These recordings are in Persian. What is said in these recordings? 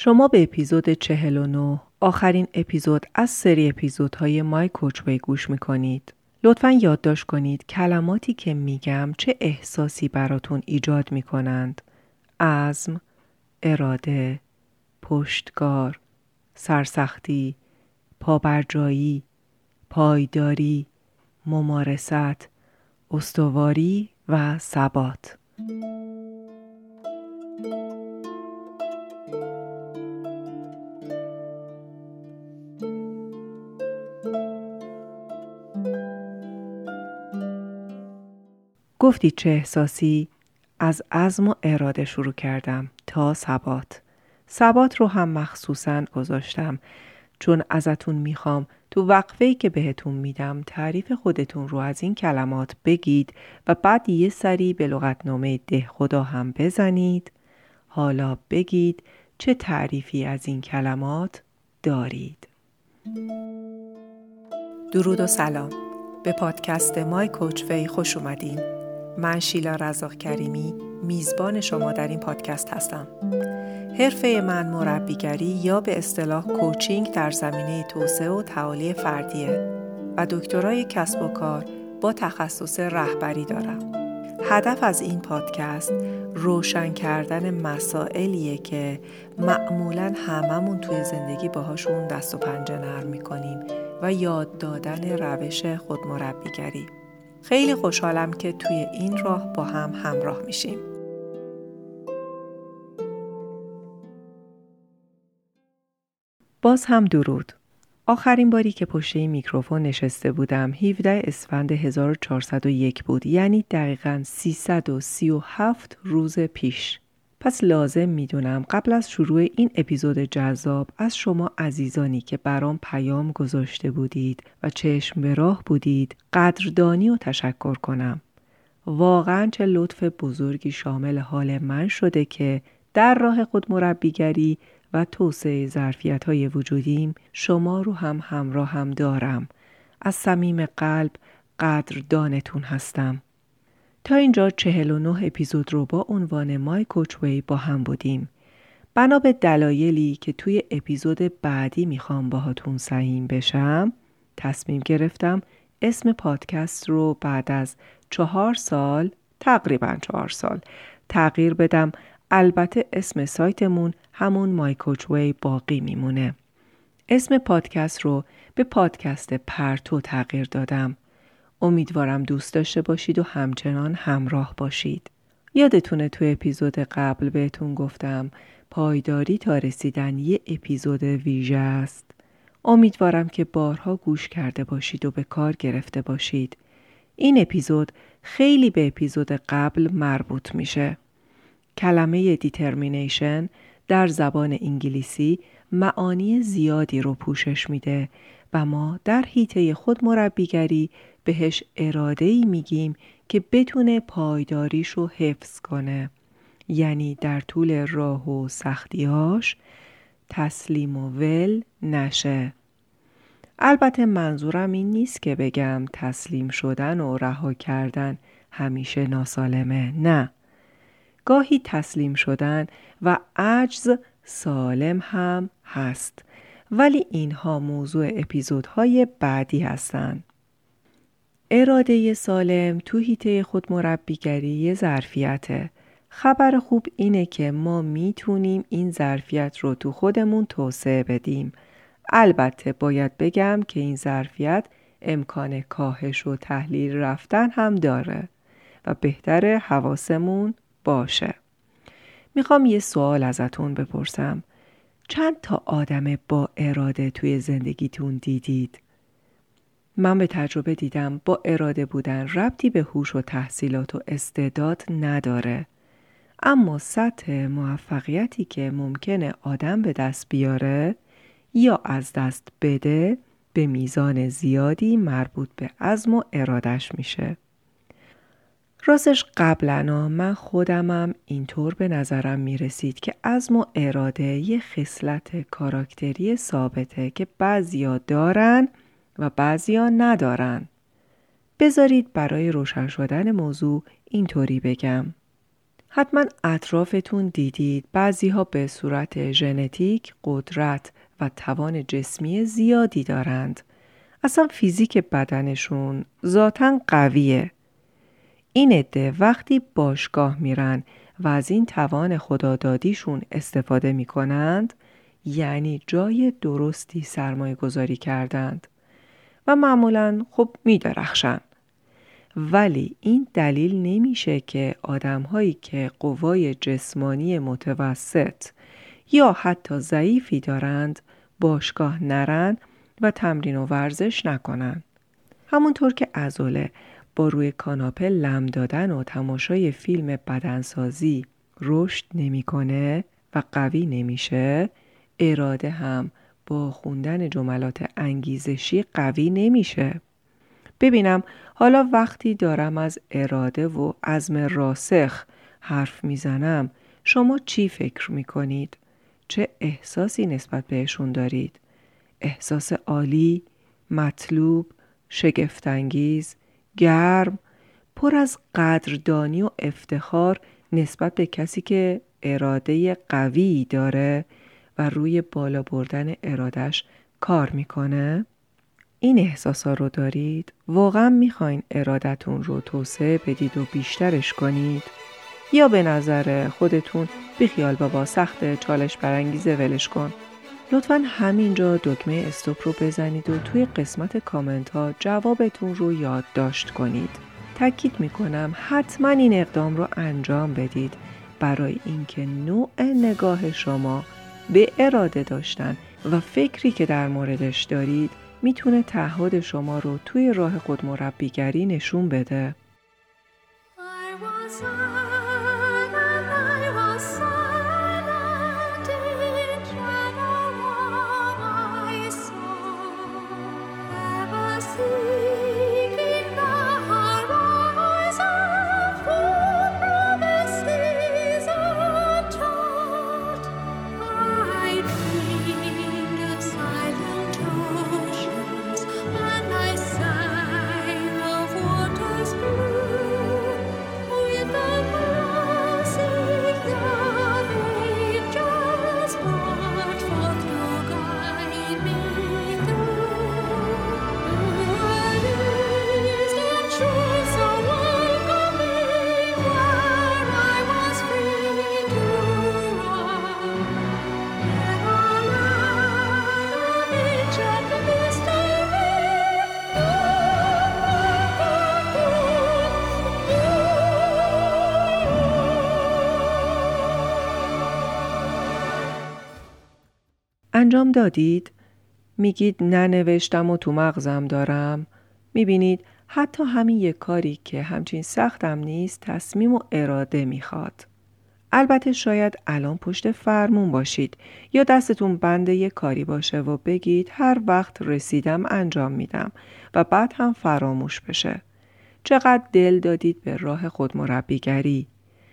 شما به اپیزود 49 آخرین اپیزود از سری اپیزودهای مای کوچوی گوش میکنید. لطفاً یادداشت کنید کلماتی که میگم چه احساسی براتون ایجاد میکنند. عزم، اراده، پشتکار، سرسختی، پابرجایی، پایداری، ممارست، استواری و ثبات. گفتید چه احساسی؟ از عزم و اراده شروع کردم تا ثبات. ثبات رو هم مخصوصاً گذاشتم چون ازتون میخوام تو وقفه‌ای که بهتون میدم تعریف خودتون رو از این کلمات بگید و بعد یه سری به لغتنامه دهخدا هم بزنید. حالا بگید چه تعریفی از این کلمات دارید. درود و سلام. به پادکست مای کوچوی خوش اومدین. من شیلا رزاق کریمی میزبان شما در این پادکست هستم. حرفه من مربیگری یا به اصطلاح کوچینگ در زمینه توسعه و تعالی فردیه و دکترای کسب و کار با تخصص رهبری دارم. هدف از این پادکست روشن کردن مسائلیه که معمولاً هممون توی زندگی باهاشون دست و پنجه نرم میکنیم و یاد دادن روش خودمربیگری. خیلی خوشحالم که توی این راه با هم همراه میشیم. باز هم درود. آخرین باری که پشت این میکروفون نشسته بودم 17 اسفند 1401 بود، یعنی دقیقاً 337 روز پیش. پس لازم میدونم قبل از شروع این اپیزود جذاب از شما عزیزانی که برام پیام گذاشته بودید و چشم به راه بودید قدردانی و تشکر کنم. واقعاً چه لطف بزرگی شامل حال من شده که در راه خودمربیگری و توسعه ظرفیت‌های وجودیم شما رو هم همراهم دارم. از صمیم قلب قدردانتون هستم. تا اینجا 49 اپیزود رو با عنوان مای کوچوی با هم بودیم. بنا به دلایلی که توی اپیزود بعدی میخوام باهاتون سهیم بشم، تصمیم گرفتم اسم پادکست رو بعد از 4 سال، تقریباً 4 سال، تغییر بدم. البته اسم سایتمون همون مای کوچوی باقی میمونه. اسم پادکست رو به پادکست پرتو تغییر دادم. امیدوارم دوست داشته باشید و همچنان همراه باشید. یادتونه تو اپیزود قبل بهتون گفتم پایداری تا رسیدن یه اپیزود ویژه است. امیدوارم که بارها گوش کرده باشید و به کار گرفته باشید. این اپیزود خیلی به اپیزود قبل مربوط میشه. کلمه دیترمینیشن در زبان انگلیسی معانی زیادی رو پوشش میده و ما در حیطه خود مربیگری بهش اراده‌ای میگیم که بتونه پایداریشو حفظ کنه، یعنی در طول راه و سختیاش تسلیم و ول نشه. البته منظورم این نیست که بگم تسلیم شدن و رها کردن همیشه ناسالمه، نه. گاهی تسلیم شدن و عجز سالم هم هست، ولی اینها موضوع اپیزودهای بعدی هستن. اراده سالم تو حیطه خود مربیگری یه ظرفیته. خبر خوب اینه که ما میتونیم این ظرفیت رو تو خودمون توسعه بدیم. البته باید بگم که این ظرفیت امکان کاهش و تحلیل رفتن هم داره و بهتره حواسمون باشه. میخوام یه سوال ازتون بپرسم. چند تا آدم با اراده توی زندگیتون دیدید؟ من به تجربه دیدم با اراده بودن ربطی به هوش و تحصیلات و استعداد نداره. اما سطح موفقیتی که ممکنه آدم به دست بیاره یا از دست بده به میزان زیادی مربوط به عزم و ارادش میشه. راستش قبلا من خودمم اینطور به نظرم میرسید که عزم و اراده یه خصلت کاراکتری ثابته که بعضیا دارن و بعضیا ندارن. بذارید برای روشن شدن موضوع اینطوری بگم. حتما اطرافتون دیدید بعضی‌ها به صورت ژنتیک قدرت و توان جسمی زیادی دارند. اصلا فیزیک بدنشون ذاتاً قویه. این عده وقتی باشگاه میرن و از این توان خدادادیشون استفاده میکنند، یعنی جای درستی سرمایه گذاری کردند و معمولاً خب میدرخشن. ولی این دلیل نمیشه که آدم‌هایی که قوای جسمانی متوسط یا حتی ضعیفی دارند باشگاه نرن و تمرین و ورزش نکنن. همونطور که عضله با روی کاناپه لم دادن و تماشای فیلم بدنسازی رشد نمیکنه و قوی نمیشه، اراده هم با خوندن جملات انگیزشی قوی نمیشه. ببینم حالا وقتی دارم از اراده و عزم راسخ حرف میزنم شما چی فکر میکنید؟ چه احساسی نسبت بهشون دارید؟ احساس عالی، مطلوب، شگفت‌انگیز، گرم، پر از قدردانی و افتخار نسبت به کسی که اراده قوی داره و روی بالا بردن ارادش کار میکنه؟ این احساسا رو دارید؟ واقعا میخواین ارادتون رو توسعه بدید و بیشترش کنید؟ یا به نظر خودتون بیخیال بابا سخت چالش برانگیزه ولش کن؟ لطفاً همینجا دکمه استاپ رو بزنید و توی قسمت کامنت ها جوابتون رو یادداشت کنید. تاکید میکنم حتما این اقدام رو انجام بدید برای اینکه نوع نگاه شما به اراده داشتن و فکری که در موردش دارید میتونه تعهد شما رو توی راه خودمربیگری نشون بده. انجام دادید؟ میگید ننوشتم و تو مغزم دارم. میبینید حتی همین یک کاری که همچین سختم نیست تصمیم و اراده میخواد. البته شاید الان پشت فرمون باشید یا دستتون بند یک کاری باشه و بگید هر وقت رسیدم انجام میدم و بعد هم فراموش بشه. چقدر دل دادید به راه خودمربیگری؟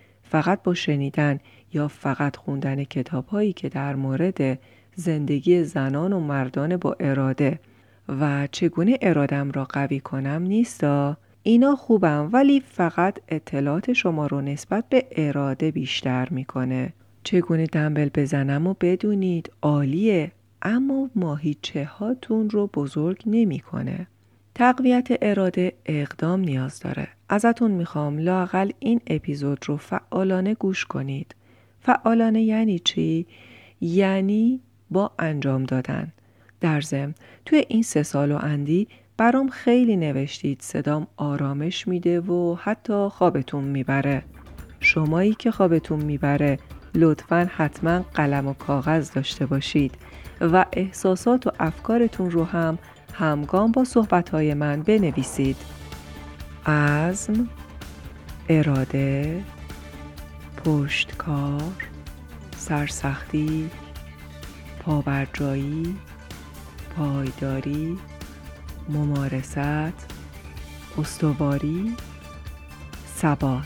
فقط با شنیدن یا فقط خوندن کتاب‌هایی که در مورد زندگی زنان و مردان با اراده و چگونه ارادم را قوی کنم نیستا؟ اینا خوبم ولی فقط اطلاعات شما رو نسبت به اراده بیشتر میکنه. چگونه دمبل بزنم و بدونید عالیه، اما ماهیچه هاتون رو بزرگ نمیکنه. تقویت اراده اقدام نیاز داره. ازتون میخوام لااقل این اپیزود رو فعالانه گوش کنید. فعالانه یعنی چی؟ یعنی با انجام دادن. در ضمن توی این 3 سال و اندی برام خیلی نوشتید صدام آرامش میده و حتی خوابتون میبره. شمایی که خوابتون میبره لطفاً حتما قلم و کاغذ داشته باشید و احساسات و افکارتون رو هم همگام با صحبت‌های من بنویسید. عزم، اراده، پشتکار، سرسختی، پابرجایی، پایداری، ممارست، استواری، ثبات.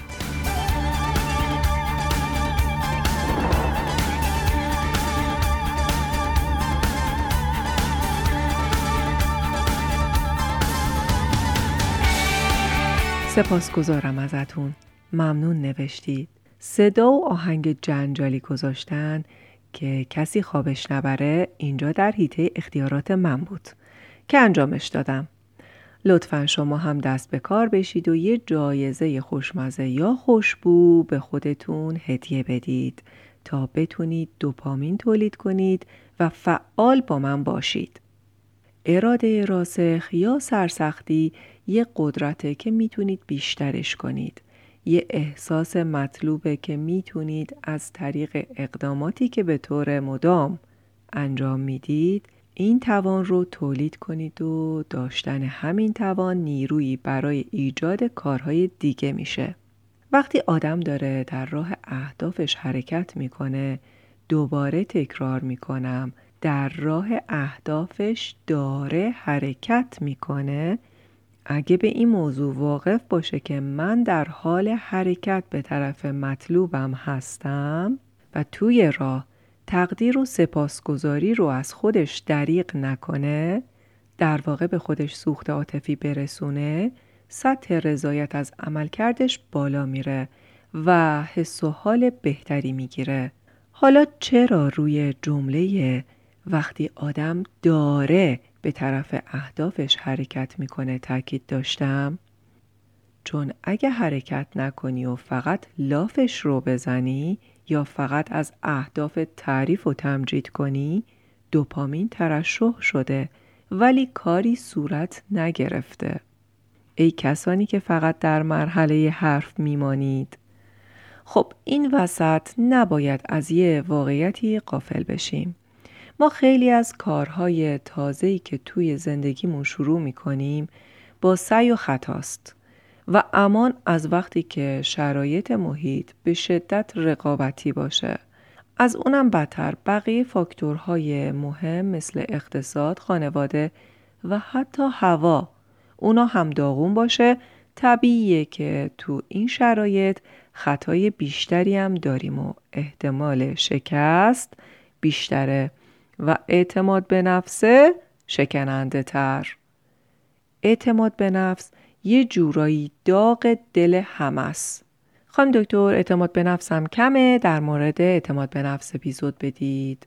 سپاسگزارم ازتون. ممنون نوشتید. صدا و آهنگ جنجالی گذاشتن که کسی خوابش نبره اینجا در حیطه اختیارات من بود که انجامش دادم. لطفاً شما هم دست به کار بشید و یه جایزه خوشمزه یا خوشبو به خودتون هدیه بدید تا بتونید دوپامین تولید کنید و فعال با من باشید. اراده راسخ یا سرسختی یه قدرته که میتونید بیشترش کنید. یه احساس مطلوبه که میتونید از طریق اقداماتی که به طور مدام انجام میدید این توان رو تولید کنید و داشتن همین توان نیرویی برای ایجاد کارهای دیگه میشه. وقتی آدم داره در راه اهدافش حرکت میکنه، دوباره تکرار میکنم، در راه اهدافش داره حرکت میکنه، اگه به این موضوع واقف باشه که من در حال حرکت به طرف مطلوبم هستم و توی راه تقدیر و سپاسگزاری رو از خودش دریغ نکنه، در واقع به خودش سوخت عاطفی برسونه، سطح رضایت از عملکردش بالا میره و حس و حال بهتری میگیره. حالا چرا روی جمله وقتی آدم داره به طرف اهدافش حرکت میکنه تاکید داشتم؟ چون اگه حرکت نکنی و فقط لافش رو بزنی یا فقط از اهداف تعریف و تمجید کنی، دوپامین ترشح شده ولی کاری صورت نگرفته. ای کسانی که فقط در مرحله حرف میمانید. خب این وسط نباید از یه واقعیتی غافل بشیم. ما خیلی از کارهای تازه‌ای که توی زندگیمون شروع میکنیم با سعی و خطاست و امان از وقتی که شرایط محیط به شدت رقابتی باشه. از اونم بدتر بقیه فاکتورهای مهم مثل اقتصاد، خانواده و حتی هوا اونا هم داغون باشه. طبیعیه که تو این شرایط خطای بیشتری هم داریم و احتمال شکست بیشتره و اعتماد به نفسه شکننده تر. اعتماد به نفس یه جورایی داغ دل همه است. خانم دکتر اعتماد به نفسم کمه، در مورد اعتماد به نفس اپیزود بدید.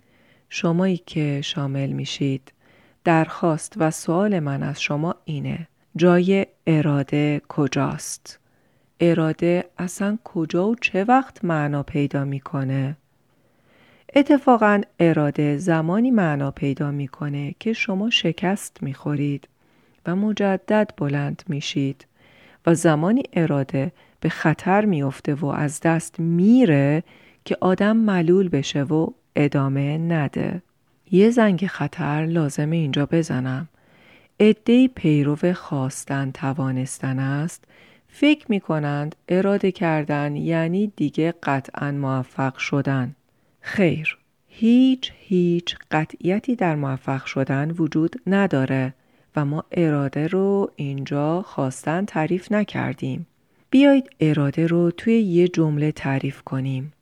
شمایی که شامل میشید، درخواست و سوال من از شما اینه: جای اراده کجاست؟ اراده اصلا کجا و چه وقت معنا پیدا میکنه؟ اتفاقاً اراده زمانی معنا پیدا میکنه که شما شکست میخورید و مجدد بلند میشید و زمانی اراده به خطر میفته و از دست میره که آدم ملول بشه و ادامه نده. یه زنگ خطر لازمه اینجا بزنم. عده‌ای پیرو خواستن توانستن است، فکر میکنند اراده کردن یعنی دیگه قطعاً موفق شدن. خیر، هیچ قطعیتی در موفق شدن وجود نداره و ما اراده رو اینجا خواستن تعریف نکردیم. بیایید اراده رو توی یه جمله تعریف کنیم: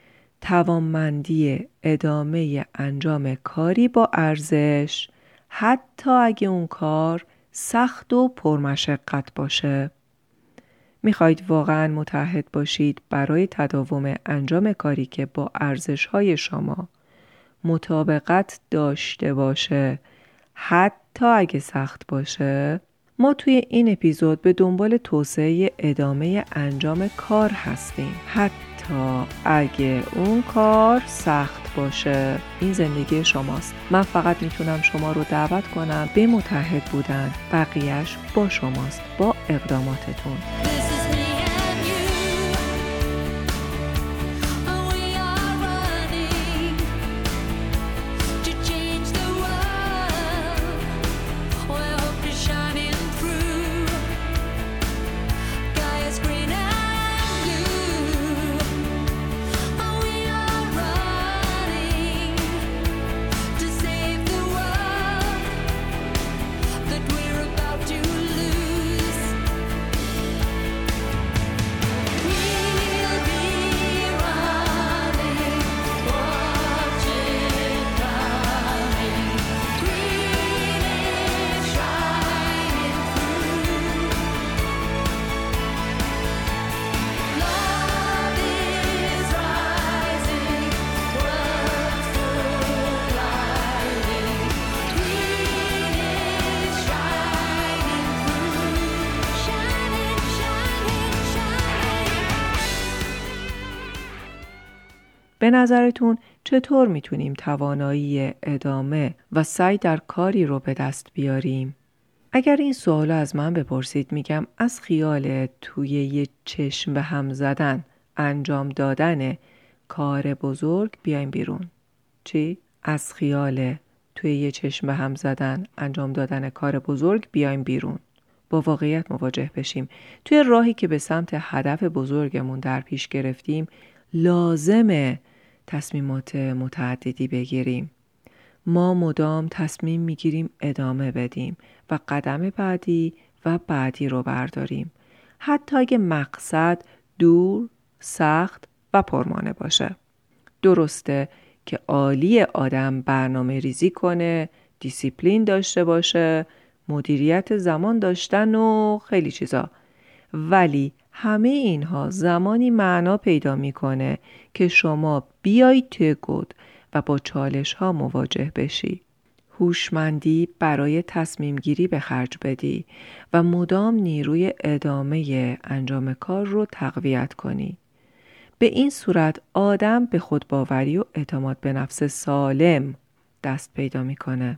توانمندی ادامه انجام کاری با ارزش، حتی اگه اون کار سخت و پرمشقت باشه. میخواید واقعاً متحد باشید برای تداوم انجام کاری که با ارزش‌های شما مطابقت داشته باشه، حتی اگه سخت باشه؟ ما توی این اپیزود به دنبال توسعه ادامه انجام کار هستیم، حتی اگه اون کار سخت باشه. این زندگی شماست. من فقط میتونم شما رو دعوت کنم به متحد بودن. بقیهش با شماست، با اقداماتتون. به نظرتون چطور میتونیم توانایی ادامه و سعی در کاری رو به دست بیاریم؟ اگر این سوال از من بپرسید میگم از خیال توی یه چشم به هم زدن انجام دادن کار بزرگ بیایم بیرون. چی؟ از خیال توی یه چشم به هم زدن انجام دادن کار بزرگ بیایم بیرون. با واقعیت مواجه بشیم. توی راهی که به سمت هدف بزرگمون در پیش گرفتیم لازمه تصمیمات متعددی بگیریم. ما مدام تصمیم میگیریم ادامه بدیم و قدم بعدی و بعدی رو برداریم. حتی اگه مقصد دور، سخت و پرمانع باشه. درسته که عالی آدم برنامه ریزی کنه، دیسیپلین داشته باشه، مدیریت زمان داشتن و خیلی چیزا. ولی همه اینها زمانی معنا پیدا میکنه که شما بیایی توی گود و با چالش ها مواجه بشی. هوشمندی برای تصمیم گیری به خرج بدی و مدام نیروی ادامه انجام کار رو تقویت کنی. به این صورت آدم به خودباوری و اعتماد به نفس سالم دست پیدا میکنه.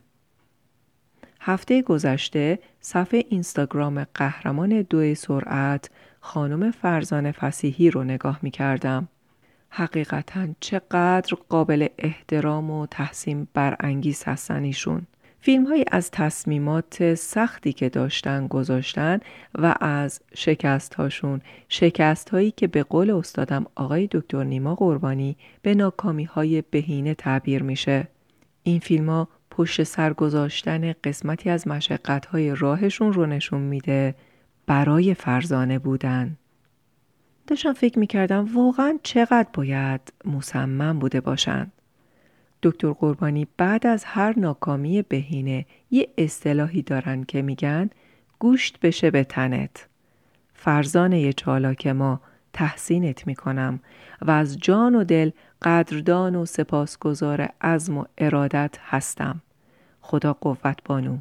هفته گذشته صفحه اینستاگرام قهرمان 2 سرعت خانم فرزانه فصیحی رو نگاه میکردم. حقیقتاً چقدر قابل احترام و تحسین برانگیز هستن ایشون. فیلم‌هایی از تصمیمات سختی که داشتن گذاشتن و از شکست‌هاشون، شکست‌هایی که به قول استادم آقای دکتر نیما قربانی به ناکامی‌های بهینه تعبیر میشه. این فیلم‌ها پشت سر گذاشتن قسمتی از مشقت‌های راهشون رو نشون میده برای فرزانه بودن. داشتم فکر میکردم واقعا چقدر باید مصمم بوده باشن. دکتر قربانی بعد از هر ناکامی بهینه یه اصطلاحی دارن که میگن گوشت بشه به تنت. فرزانه چالاک ما تحسینت میکنم و از جان و دل قدردان و سپاسگزار عزم و ارادت هستم. خدا قوت بانو.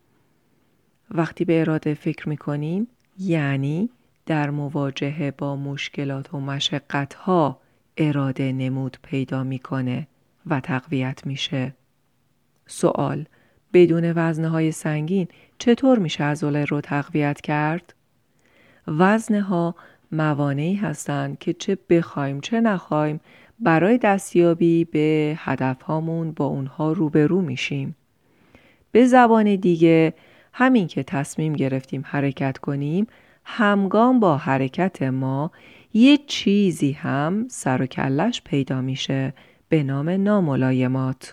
وقتی به اراده فکر میکنیم یعنی در مواجهه با مشکلات و مشقت‌ها اراده نمود پیدا میکنه و تقویت میشه. سوال: بدون وزنه‌های سنگین چطور میشه عضله رو تقویت کرد؟ وزنها موانعی هستند که چه بخوایم چه نخوایم برای دستیابی به هدفهامون با اونها روبرو میشیم. به زبان دیگه همین که تصمیم گرفتیم حرکت کنیم همگام با حرکت ما یه چیزی هم سر و کلش پیدا میشه به نام ناملایمات.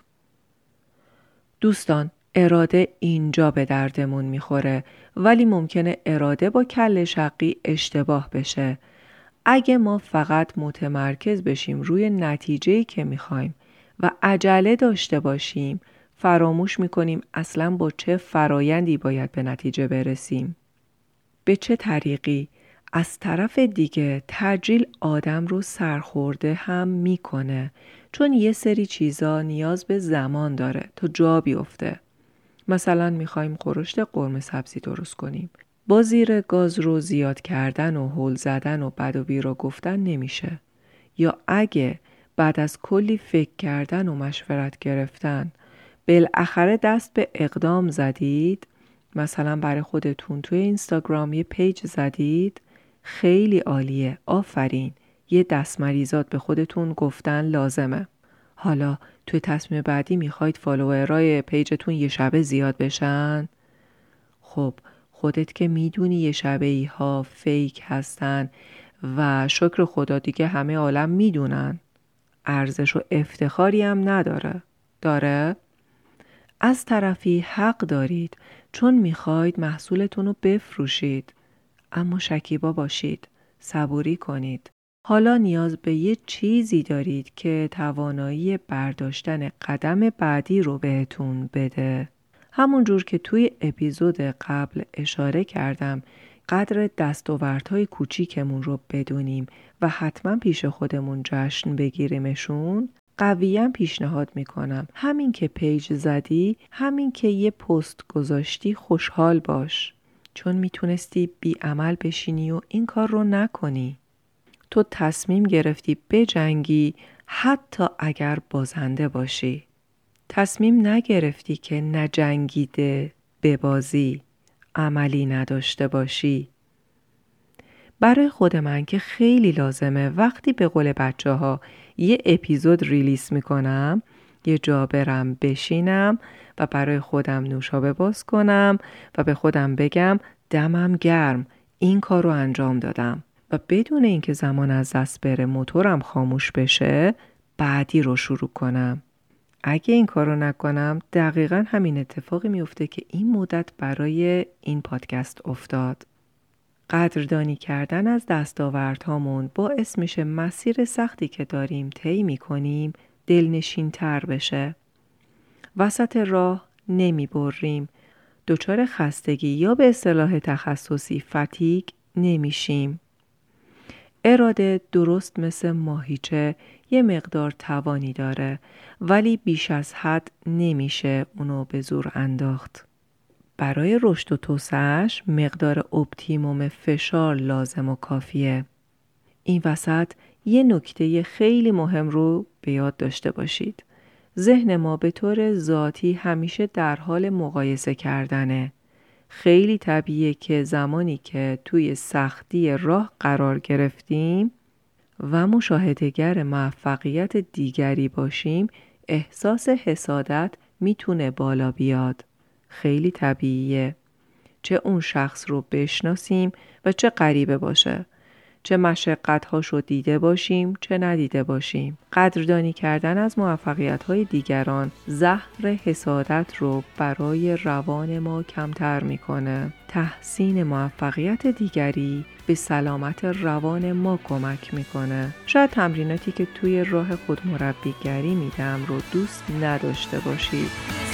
دوستان اراده اینجا به دردمون میخوره ولی ممکنه اراده با کله شقی اشتباه بشه. اگه ما فقط متمرکز بشیم روی نتیجه‌ای که میخوایم و عجله داشته باشیم فراموش میکنیم اصلاً با چه فرایندی باید به نتیجه برسیم. به چه طریقی؟ از طرف دیگه تعجیل آدم رو سرخورده هم میکنه چون یه سری چیزا نیاز به زمان داره تا جا بیفته. مثلا میخوایم خورشت قرمه سبزی درست کنیم. با زیر گاز رو زیاد کردن و هول زدن و بد و بیرا گفتن نمیشه. یا اگه بعد از کلی فکر کردن و مشورت گرفتن بالاخره دست به اقدام زدید، مثلا برای خودتون توی اینستاگرام یه پیج زدید، خیلی عالیه، آفرین، یه دستمریزات به خودتون گفتن لازمه. حالا توی تصمیم بعدی میخواید فالوورای پیجتون یه شبه زیاد بشن؟ خب خودت که میدونی یه شبهی ها فیک هستن و شکر خدا دیگه همه عالم میدونن. ارزش و افتخاری هم نداره. داره؟ از طرفی حق دارید چون میخواید محصولتون رو بفروشید. اما شکیبا باشید. صبوری کنید. حالا نیاز به یه چیزی دارید که توانایی برداشتن قدم بعدی رو بهتون بده. همون جور که توی اپیزود قبل اشاره کردم قدر دستاوردهای کوچیکمون رو بدونیم و حتما پیش خودمون جشن بگیریمشون. قویاً پیشنهاد میکنم همین که پیج زدی، همین که یه پست گذاشتی خوشحال باش چون میتونستی بی عمل بشینی و این کار رو نکنی. تو تصمیم گرفتی بجنگی، حتی اگر بازنده باشی. تصمیم نگرفتی که نجنگیده ببازی، عملی نداشته باشی. برای خود من که خیلی لازمه وقتی به قول بچه‌ها یه اپیزود ریلیز میکنم یه جا برم بشینم و برای خودم نوشابه باز کنم و به خودم بگم دمم گرم، این کار رو انجام دادم و بدون اینکه زمان از دست بره موتورم خاموش بشه بعدی رو شروع کنم. اگه این کار رو نکنم دقیقاً همین اتفاقی میفته که این مدت برای این پادکست افتاد. قدردانی کردن از دستاوردهامون باعث میشه مسیر سختی که داریم طی میکنیم دلنشین تر بشه. وسط راه نمی بریم. دچار خستگی یا به اصطلاح تخصصی فتیگ نمیشیم. اراده درست مثل ماهیچه یه مقدار توانی داره ولی بیش از حد نمیشه اونو به زور انداخت. برای رشد و توسعه‌اش مقدار اپتیموم فشار لازم و کافیه. این وسط یه نکته خیلی مهم رو به یاد داشته باشید. ذهن ما به طور ذاتی همیشه در حال مقایسه کردنه. خیلی طبیعیه که زمانی که توی سختی راه قرار گرفتیم و مشاهده‌گر موفقیت دیگری باشیم احساس حسادت میتونه بالا بیاد. خیلی طبیعیه. چه اون شخص رو بشناسیم و چه غریبه باشه. چه مشقت‌هاش رو دیده باشیم چه ندیده باشیم. قدردانی کردن از موفقیت‌های دیگران زهر حسادت رو برای روان ما کمتر میکنه. تحسین موفقیت دیگری به سلامت روان ما کمک میکنه. شاید تمریناتی که توی راه خودمربیگری میدم رو دوست نداشته باشید.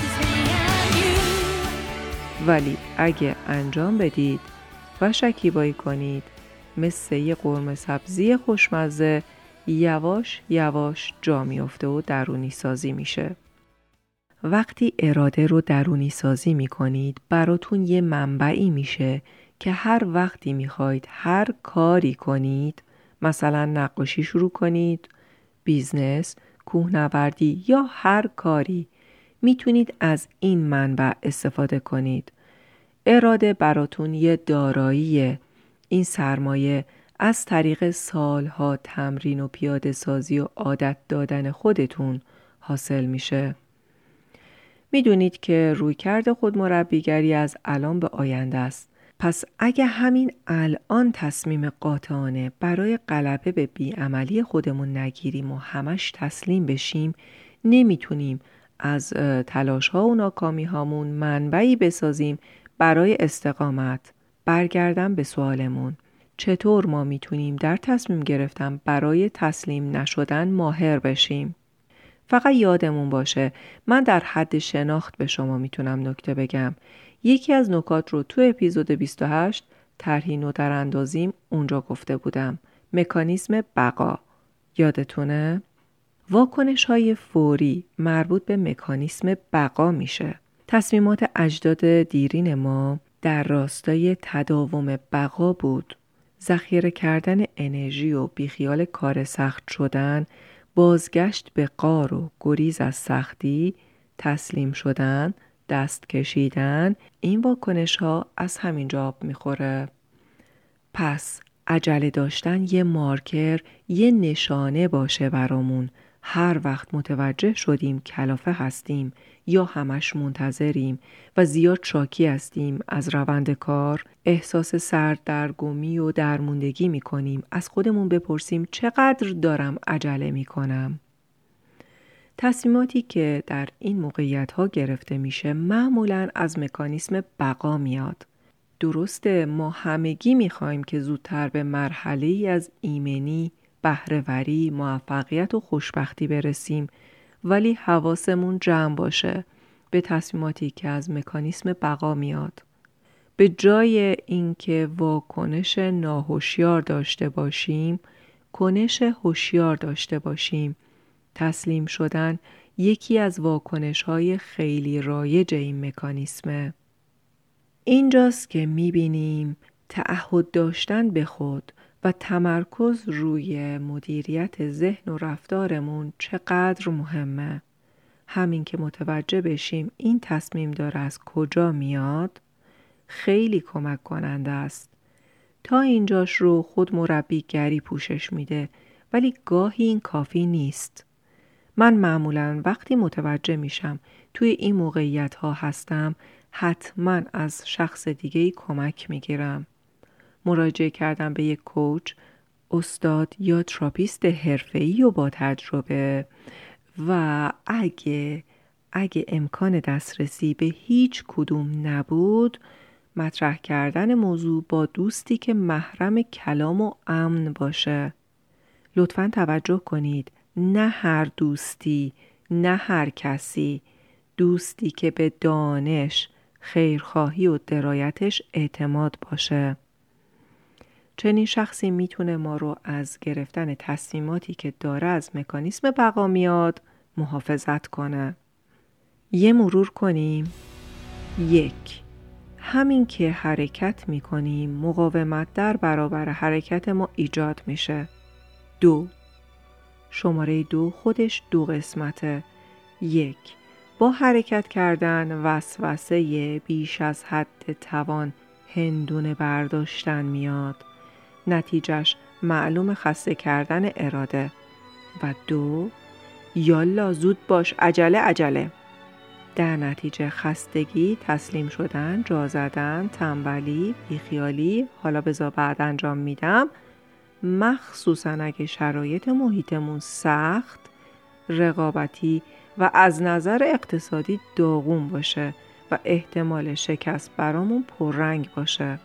ولی اگه انجام بدید و شکیبایی کنید مثل یه قرمه سبزی خوشمزه یواش یواش جا میفته و درونی سازی میشه. وقتی اراده رو درونی سازی میکنید براتون یه منبعی میشه که هر وقتی میخواید هر کاری کنید، مثلا نقاشی شروع کنید، بیزنس، کوهنوردی یا هر کاری، میتونید از این منبع استفاده کنید. اراده براتون یه داراییه. این سرمایه از طریق سالها تمرین و پیاده سازی و عادت دادن خودتون حاصل میشه. میدونید که رویکرد خودمربیگری از الان به آینده است. پس اگه همین الان تصمیم قاطعانه برای غلبه به بیعملی خودمون نگیریم و همش تسلیم بشیم، نمیتونیم از تلاش‌ها و ناکامی‌هامون منبعی بسازیم برای استقامت. برگردم به سوالمون. چطور ما میتونیم در تصمیم گرفتن برای تسلیم نشدن ماهر بشیم؟ فقط یادمون باشه من در حد شناخت به شما میتونم نکته بگم. یکی از نکات رو تو اپیزود 28 طرحی و در اندازیم اونجا گفته بودم. مکانیسم بقا. یادتونه؟ واکنش های فوری مربوط به مکانیسم بقا میشه. تصمیمات اجداد دیرین ما در راستای تداوم بقا بود. ذخیره کردن انرژی و بیخیال کار سخت شدن، بازگشت به غار و گریز از سختی، تسلیم شدن، دست کشیدن، این واکنش ها از همین جا آب میخوره. پس عجله داشتن یه مارکر، یه نشانه باشه برامون. هر وقت متوجه شدیم کلافه هستیم یا همش منتظریم و زیاد شاکی هستیم از روند کار، احساس سردرگمی و درموندگی میکنیم، از خودمون بپرسیم چقدر دارم عجله میکنم. تصمیماتی که در این موقعیت ها گرفته میشه معمولاً از مکانیسم بقا میاد. درسته ما همگی میخوایم که زودتر به مرحله‌ای از ایمنی، بهره‌وری، موفقیت و خوشبختی برسیم، ولی حواسمون جمع باشه به تصمیماتی که از مکانیسم بقا میاد. به جای اینکه واکنش ناهوشیار داشته باشیم، کنش هوشیار داشته باشیم. تسلیم شدن یکی از واکنش‌های خیلی رایج این مکانیسمه. اینجاست که می‌بینیم تعهد داشتن به خود و تمرکز روی مدیریت ذهن و رفتارمون چقدر مهمه. همین که متوجه بشیم این تصمیم داره از کجا میاد خیلی کمک کننده است. تا اینجاش رو خود مربیگری پوشش میده، ولی گاهی این کافی نیست. من معمولاً وقتی متوجه میشم توی این موقعیت ها هستم حتماً از شخص دیگه‌ای کمک میگیرم. مراجعه کردم به یک کوچ، استاد یا تراپیست حرفه‌ای و با تجربه و اگه امکان دسترسی به هیچ کدوم نبود، مطرح کردن موضوع با دوستی که محرم کلام و امن باشه. لطفاً توجه کنید، نه هر دوستی، نه هر کسی، دوستی که به دانش، خیرخواهی و درایتش اعتماد باشه. چنین شخصی میتونه ما رو از گرفتن تصمیماتی که داره از مکانیسم بقا میاد محافظت کنه. یه مرور کنیم. 1. همین که حرکت میکنیم مقاومت در برابر حرکت ما ایجاد میشه. 2. شماره 2 خودش 2 قسمته. 1. با حرکت کردن وسوسه بیش از حد توان هندونه برداشتن میاد. نتیجهش معلوم خسته کردن اراده. و 2. یالا زود باش، عجله. در نتیجه خستگی، تسلیم شدن، جا زدن، تنبلی، بیخیالی، حالا بذار بعد انجام میدم، مخصوصا اگه شرایط محیطمون سخت، رقابتی و از نظر اقتصادی داغون باشه و احتمال شکست برامون پررنگ باشه.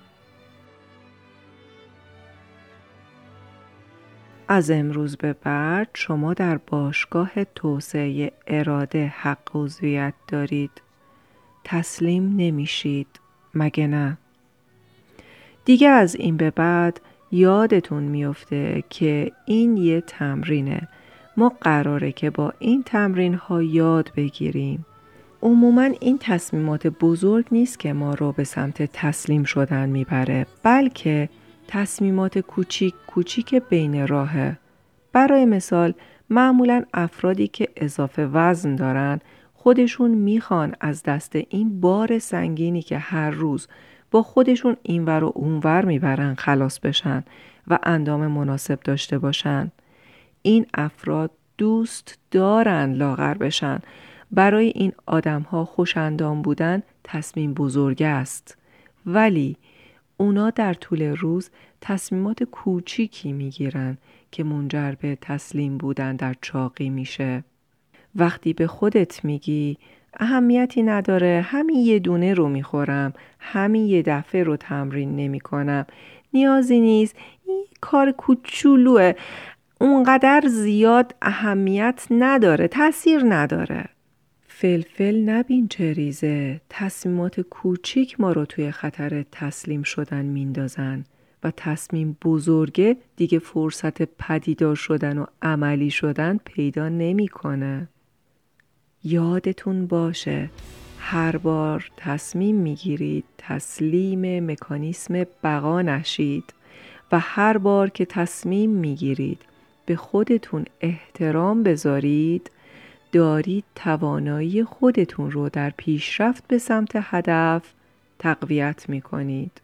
از امروز به بعد شما در باشگاه توسعه اراده حق عضویت دارید. تسلیم نمیشید، مگه نه؟ دیگه از این به بعد یادتون میفته که این یه تمرینه. ما قراره که با این تمرین ها یاد بگیریم. عموماً این تصمیمات بزرگ نیست که ما رو به سمت تسلیم شدن میبره، بلکه تصمیمات کوچیک بین راهه. برای مثال معمولاً افرادی که اضافه وزن دارن خودشون میخوان از دست این بار سنگینی که هر روز با خودشون اینور و اونور میبرن خلاص بشن و اندام مناسب داشته باشن. این افراد دوست دارن لاغر بشن. برای این آدم‌ها خوش‌اندام بودن تصمیم بزرگ است. ولی اونا در طول روز تصمیمات کوچیکی میگیرن که منجر به تسلیم بودن در چاقی میشه. وقتی به خودت میگی اهمیتی نداره، همین یه دونه رو میخورم، همین یه دفعه رو تمرین نمی کنم، نیازی نیست، این کار کوچولوه، اونقدر زیاد اهمیت نداره، تأثیر نداره. فلفل نبین چه ریزه. تصمیمات کوچیک ما رو توی خطر تسلیم شدن میندازن و تصمیم بزرگه دیگه فرصت پدیدار شدن و عملی شدن پیدا نمیکنه. یادتون باشه هر بار تصمیم میگیرید تسلیم مکانیسم بقا نشید و هر بار که تصمیم میگیرید به خودتون احترام بذارید دارید توانایی خودتون رو در پیشرفت به سمت هدف تقویت میکنید.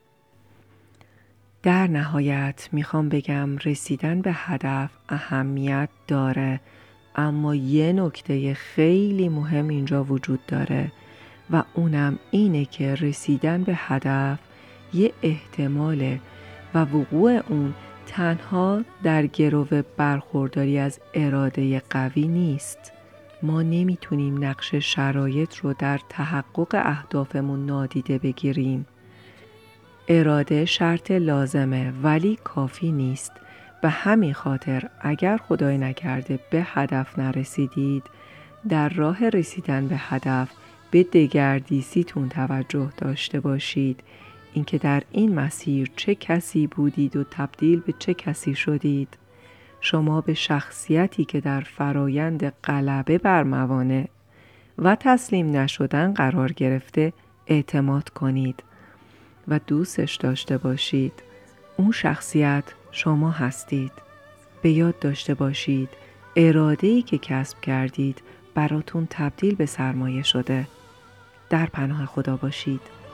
در نهایت میخوام بگم رسیدن به هدف اهمیت داره، اما یه نکته خیلی مهم اینجا وجود داره و اونم اینه که رسیدن به هدف یه احتماله و وقوع اون تنها در گرو برخورداری از اراده قوی نیست. ما نمیتونیم نقش شرایط رو در تحقق اهدافمون نادیده بگیریم. اراده شرط لازمه ولی کافی نیست. به همین خاطر اگر خدای نکرده به هدف نرسیدید، در راه رسیدن به هدف به دگردیسیتون توجه داشته باشید. اینکه در این مسیر چه کسی بودید و تبدیل به چه کسی شدید. شما به شخصیتی که در فرایند غلبه بر موانع و تسلیم نشدن قرار گرفته اعتماد کنید و دوستش داشته باشید. اون شخصیت شما هستید. به یاد داشته باشید اراده‌ای که کسب کردید براتون تبدیل به سرمایه شده. در پناه خدا باشید.